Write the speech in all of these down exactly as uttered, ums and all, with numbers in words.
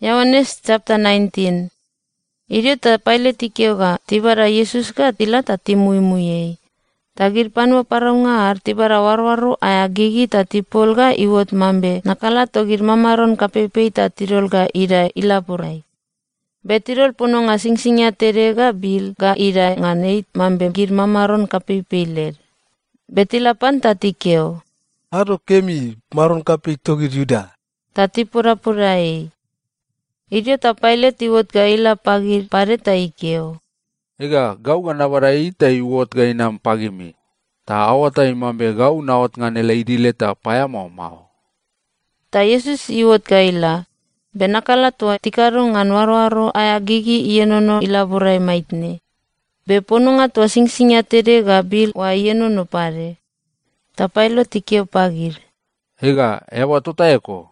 Yohanes chapter nineteen. Idio ta Pilate ikeo ga tibara Yesus ga tilata timui-muyei. Tagir panua paraunga ar tibara warwaru aya gigi ta tipol ga iwot mambe nakala togir mamaron kapepei ta tirol ga ira ilapurai. Betirol puno nga singsingya tere ga bil ga ira nganeit mambe gir mamaron kapepei ler. Betilapan tatikeo. Aro kemi maron kapei togir Yuda. Tati pura-purai. Idio ta Pilate iwot ga ila pagir pare ta ikeo. Ega gau ga nawarai ta iwot ga inam pagimi. Ta awata imambe gau nawat nga nela idile ta paya mau mau. Ta Yesus iwot ga ila. Benakala tua tikaro ngan waro-waro aya gigi ienono ilaburai maitne. Be pono nga tua singsingya tere ga bil wa ienono pare. Ta Pilate ikeo pagir. Ega ewa tota eko.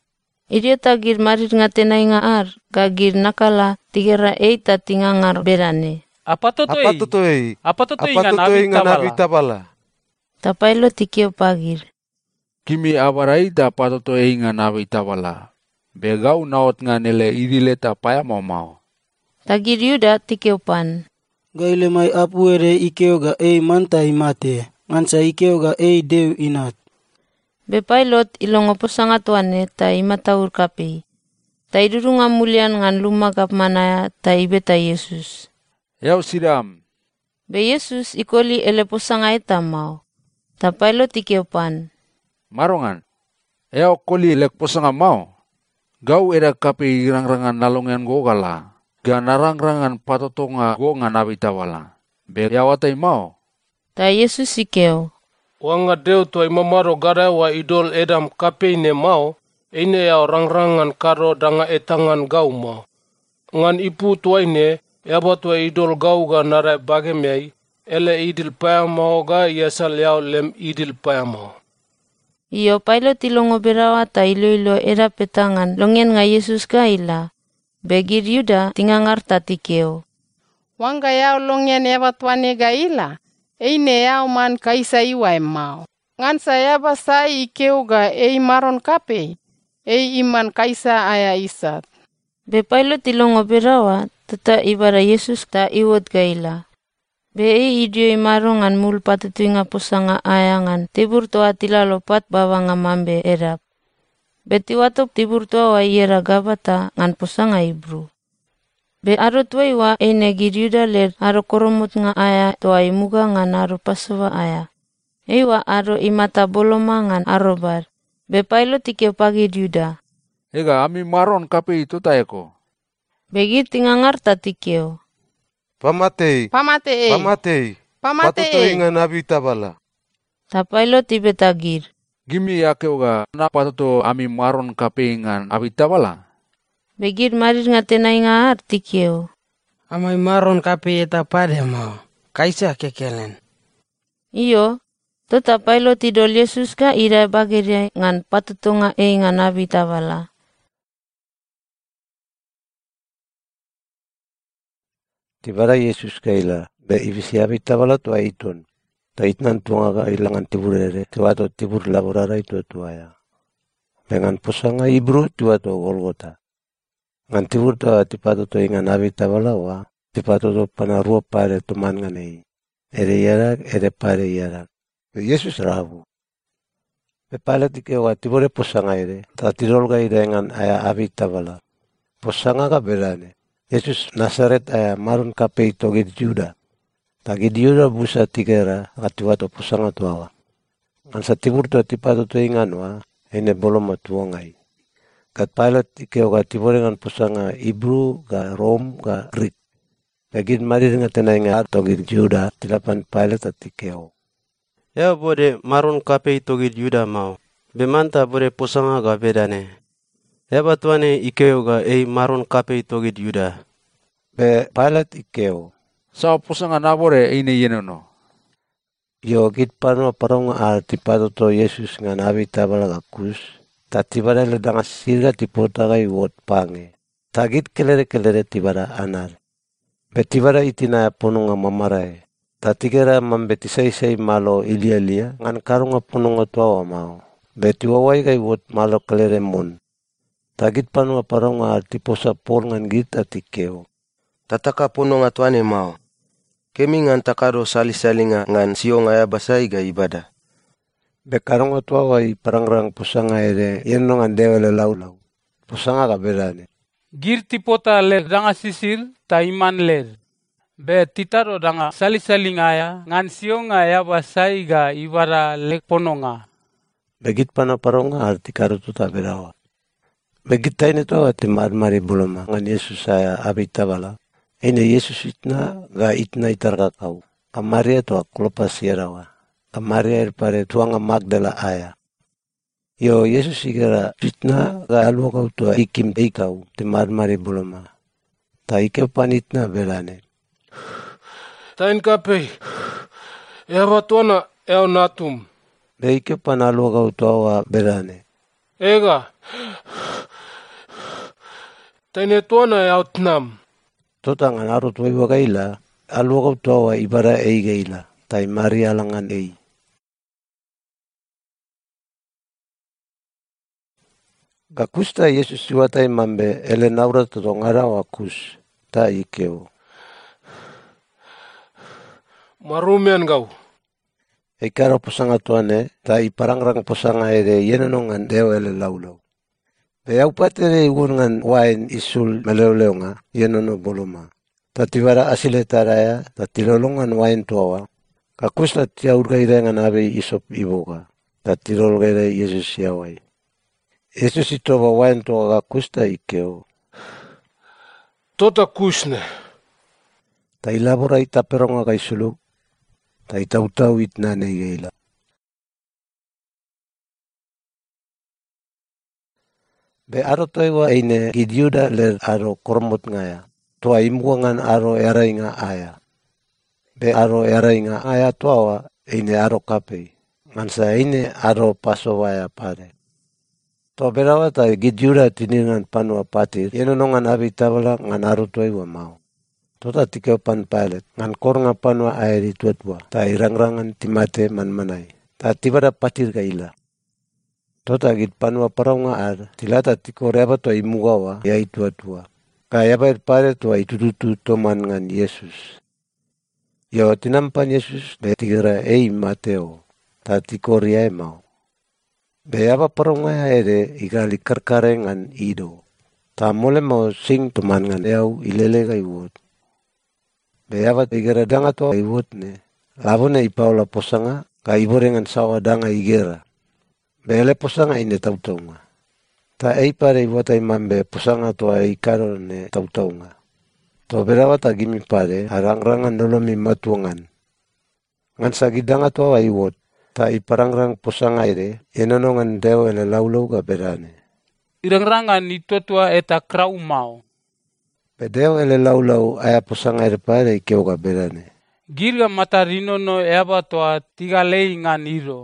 Idio tagir marir nga tenai nga ar, gagir nakala tigera eita tingangar berane. Apa totoi? Apa totoi? Apa totoi Apa totoi nga nabi tabala? Ta Pilate ikeo pagir. Kimi awarai ta patotoi nga nabi tabala. Begau nawat nga nele idile ta paya mau mau. Tagir Yuda tikeo pan. Gaile mai apu ere ikeo ga ei manta imate, ngansa ikeo ga ei deu inat. Be Pilate ilongo posanga tuane ta imataur kapei. Ta idurunga mulian ngan lumagap manaya ta ibeta Yesus. Yau siram. Be Yesus ikoli ele posanga eta mau. Ta Pilate ikeo pan. Marongan. Yau koli lek posanga mau. Gau era kapei rang-rangan nalongan go gala. Ga narang-rangan patotonga go nga nabi tawala. Be yawatai mau. Ta Yesus ikeo. Wanga deu tua imamaro gara wa idol edam kapei ne mau, ine ya orang-rangan karo danga etangan gau mau. Ngan ipu tua ine, yaba tua idol gau ga narai bagemei, ele idil paya mau ga yasal yau lem idil paya mau. Iyo Pilate ilongo berawa ta ilo-ilo era petangan longen nga Yesus ga ila. Begir Yuda tingangar tatikeo. Wanga yau longen yaba tuane ga ila. Eine yau man kaisa iwa emau. Ngan saya basai ikeu ga ei maron kape. Ei iman kaisa aya isat. Be Pilate ilongo berawa tata ibara Yesus ta iwot ga ila. Be ei idio imaron ngan mul patutuinga posanga aya ngan tibur toa tila lopat bawa nga mambe erap. Be tiwatok tibur toa wa iera gabata ngan posanga Ibru. Be aro tuai wa eine gir Yuda ler aro koromut nga aya toa imuga ngan aro pasova aya. Ewa aro imata boloma ngan aro bar. Be Pilate ikeo pagir Yuda. Ega ami maron kapei itu ta eko. Begir tingangar tatikeo. Pamatei. Pamatei. Pamatei. Pamatei. Patotoi nga nabi tabala. Ta Pilate ibe tagir. Gimi yakeo ga na patoto ami maron kapei ngan abi tabala. Begir marir nga tenai nga ar tikeo. Amai maron kape eta pade mau. Kaisa kekelen. Iyo, tota Pilate idol Yesus ka ira bageria ngan patutunga e nga nabi tabala. Tibara Yesus ka ila, be ibisi abi tabala tua itun. Ta itnan tunga ka ilangan tiburere, tiwato tibur laborara itu tuaya. Dengan posanga Ibru tiwato Golgota. Ngan tibur toa tipato to inga nabi tabala wa, tipato to panarua pare tuman nganei. Ere yarak, ere pare yarak. Yesus rabu. Pe pala tike wa tibore posanga ere, ta tirol ga ire ngan aya abi tabala. Posanga ka berane. Yesus Nazaret aya marun kapei to gid Yuda. Ta gid Yuda busa tikera, katiwato posanga tuawa. Ngan sa tibur to tipato to inga wa, ene boloma tuangai. Kat Pilate ikeo ga tibore ngan pusanga Ibru ga Rom ga Greek. Pagid marir nga tenay nga togid Juda tilapan Pilate at ikeo. Ya bode maron kapei togid Yuda mau. Bemanta bode pusanga ga bedane. Ya batuane ikeo ga ei maron kapei togid Yuda. Be Pilate ikeo. Sa posanga nabore ine yenono. Yo git pano parong al tipato to Yesus nga nabi tabala ga kus. Tatibara le danga sirga tipota gai wot pange. Tagit kelere kelere tibara anar. Betibara itina pununga mamarae. Tatigera mambetisai sai malo ilia lia. Ngan karunga pununga tua wa mau. Betiwawai gai wot malo kelere mun. Tagit panua paronga tiposa por ngan git ati keo. Tataka puno nga tuane mau. Kemi ngan takaro sali-salinga ngan sio nga basai ga ibada. Bekaronga tua wai parangrang pusanga ere yeno ngan dewele lau-lau. Pusanga ka berane. Gir tipota ler danga sisir ta iman ler. Be titaro danga sali-salinga ya ngan sio nga basai ga ibara lek pononga. Begit pana paronga arti karutu ta berawa. Begit taine toa te marmari buloma ngan Yesus saya abita bala. Ine Yesus itna ga itna itarga kau. Kamaria toa klopa siarawa. Kamaria erpare tuanga Magdala aya. Yo Yesus igara itna ga alwa kau toa ikim ikau te marmari buloma. Ta ike panitna belane. Tain kape. Eva tuana eo natum. Be ike pan alwa kau toa belane. Ega. Taine tuana eo tnam. Tota ngan aro tuai wakaila, alwa kau toa ibara ei gaila, tai mari alangan ei. Gakusta Yesus siwatai mambe ele naura toto ngara wakus, ta ikeo. Marumian gau. Eikara posanga tuane, ta iparangrang posanga ere yenanongan deo ele laulau. Pe au patere igun ngan wain isul meleo-leonga, yenono boloma. Tatibara asile taraya, tatilolongan wain tuawa. Kakus tatia urgaire ngan abe isop iboga. Tatilolgaire Yesus yawai. Yesus itoba wain tuawa kakus ta ikeo. Tota kusne. Ta ilabora ita peronga kaisulu. Ta itautau itnane igaila. Be aro toiwa eine gidiuda ler aro kormot ngaya. Toa imuangan aro erai nga aya. Be aro erai nga aya toawa eine aro kapei. Ngansa eine aro paso waya pare. Toa berawa ta gidiuda tiningan panua patir. Yeno nongan abi tabala ngan aro toiwa mau. Tota tikeo pan pilot. Ngan kornga panua aeri tuatua. Ta irangrangan timate man manai. Ta tibada patir kaila. Tota git panua paraunga ar, tilata tiko reba toa imugawa, ya itua-tua. Ka yaba irpare toa itututu toman ngan Yesus. Yo tinampan Yesus, be tigera ei Mateo, ta tiko riae mau. Be yaba paraunga ere, igali karkare ngan ido. Ta mole mau sing toman ngan eau ilele ka iwot. Be yaba tigera danga toa iwot ne, labone ipaula posanga, ka ibore ngan sawa danga igera. Bele posanga ine tautonga. Ta ei pare iwata imambe posanga toa ikaro ne tautonga. To berawa ta gimi pare harangrangan nolomi matuangan. Ngan sagidanga toa iwot. Ta iparangrang posanga ire enonongan deo ele laulau ka berane. Irangrangan ituatua eta krau mau. Pedeo ele laulau aya posanga ire pare ikeo ka berane. Girga matarino no eaba toa tigalei ngan iro.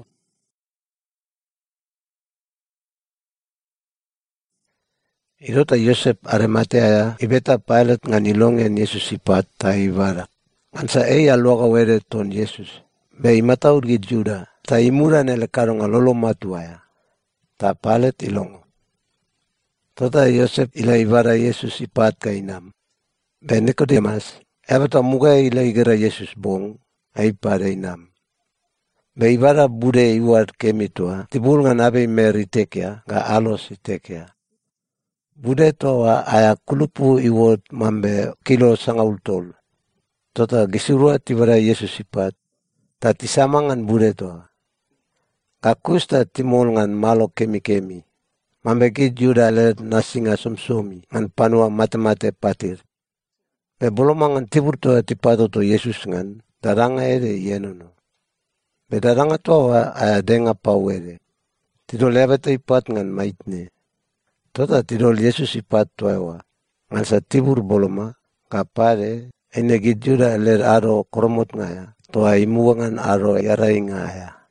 Irota Yosef Arimatea ibeta pilot ngan ilongen Yesus ipat ta ibara. Ngansa ei aluaga were ton Yesus. Be imata urgi Juda. Ta imura nele karong alolo matuaya. Ta pilot ilongo. Tota Yosef ila ibara Yesus ipat ka inam. Be Nicodemus. Ebata muga ila igera Yesus bong. Ai pare inam. Be ibara bude iwar kemitua. Tibul ngan abe meri tekea. Ga alos itekea. Bude toa aya kulupu iwot mambe kilo sangaul tol. Tota gisurua tibara Yesus ipat. Ta tisamangan bude toa. Kakus ta timol ngan malo kemi-kemi. Mambe ki juda le nasinga somsomi. Ngan panua mate-mate patir. Pe bolomangan tibur toa tipato to Yesus ngan. Daranga ere yenono. Pe daranga toa aya denga pau ere. Tido lebeta ipat ngan maitne. Tota tidol Yesus ipat tuawa. Ngansa tibur boloma, kapare, ene gijuda ler aro koromot ngaya, toa imuangan aro yarai ngaya.